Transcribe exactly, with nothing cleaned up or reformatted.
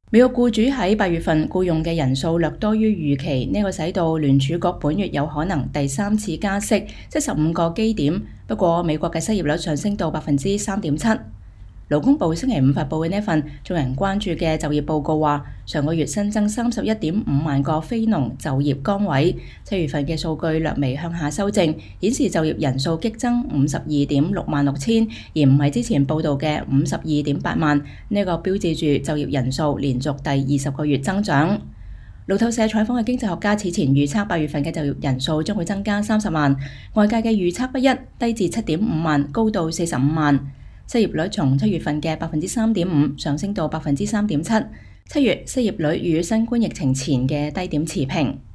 美國僱主喺八月份僱用嘅人數略多於預期，呢、這個使到聯儲局本月有可能第三次加息，即十五個基點。不過美國嘅失業率上升到百分之三點七。勞工部星期五發佈嘅呢份眾人關注嘅就業報告話，上個月新增三十一點五萬個非農就業崗位，七月份嘅數據略微向下修正，顯示就業人數激增五十二點六萬六千，而唔係之前報道嘅五十二點八萬。呢、這個標誌住就業人數連續第二十個月增長。路透社採訪嘅經濟學家此前預測八月份嘅就業人數將會增加三十萬，外界嘅預測不一，低至七點五萬，高到四十五萬。失業率從七月份嘅百分之三點五上升到百分之三點七，七月失業率與新冠疫情前嘅低點持平。